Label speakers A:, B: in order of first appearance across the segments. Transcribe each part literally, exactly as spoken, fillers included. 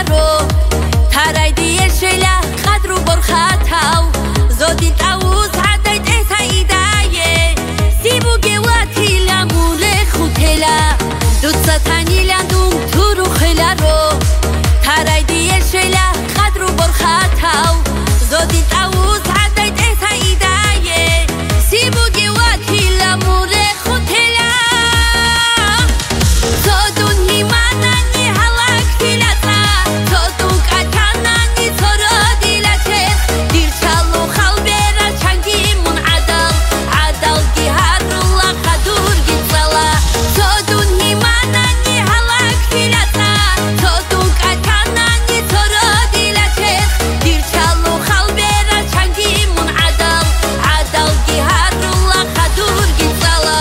A: ro tarai die shela qadru borkhatau zodi taus hadait esaidaye sibuge watila mule khutela dutsa tanilandum turu khela ro tarai die shela qadru borkhatau zodi taus hadait esaidaye sibuge watila mule khutela zodun himanani halak filata zodun katanani zorodilate dirchalo khalbera changimun adal adal giharullah qadur gitsala zodun himanani halak filata zodun katanani zorodilate dirchalo khalbera changimun adal adal giharullah qadur gitsala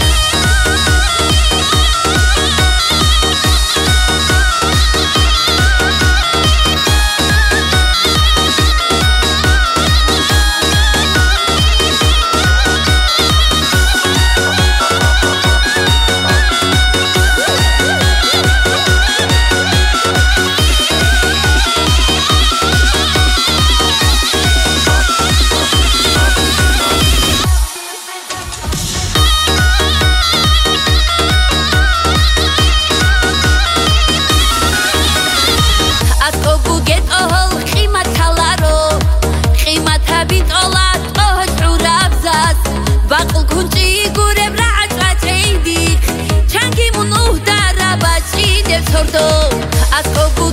A: asqobuget ohol qimat kalaro qimatabit olat oh urabzas baqul kunchi gureb ra'ataydi changi mun uhdara bachi dev sordo asqobu